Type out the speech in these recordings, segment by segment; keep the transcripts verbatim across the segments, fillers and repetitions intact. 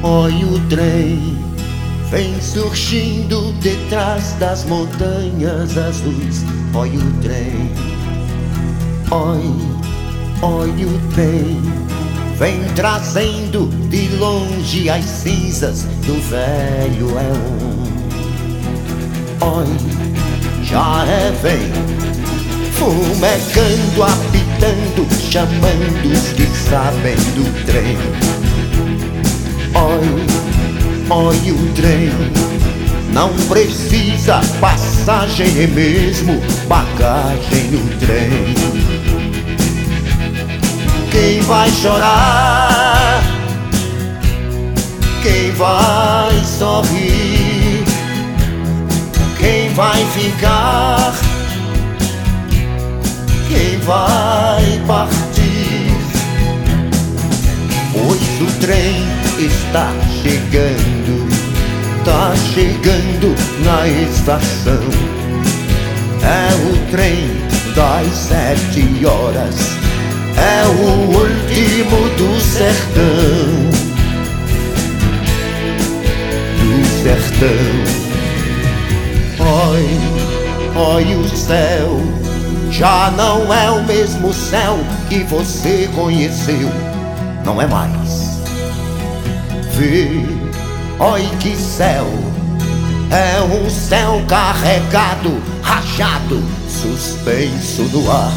Oi, o trem vem surgindo detrás das montanhas azuis. Oi, o trem, oi, oi, o trem vem trazendo de longe as cinzas do velho éon. Oi, já é vem fumegando, apitando, chamando os que sabem do trem. Oi, oi, o trem não precisa passagem, é mesmo bagagem no trem. Quem vai chorar? Quem vai sorrir? Quem vai ficar? Quem vai partir? Pois o trem está chegando, tá chegando na estação. É o trem das sete horas, é o último do sertão, do sertão. Oi, oi, o céu já não é o mesmo céu que você conheceu, não é mais. Vê, oi, que céu, é um céu carregado, rachado, suspenso no ar.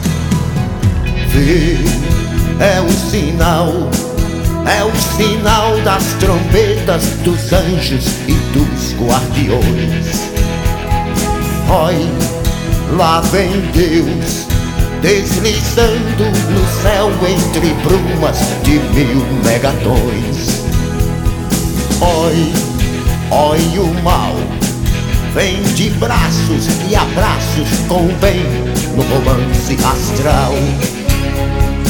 Vê, é o sinal, é o sinal das trombetas dos anjos e dos guardiões. Oi, lá vem Deus deslizando no céu entre brumas de mil megatons. Oi, oi, o mal vem de braços e abraços com o bem no romance astral.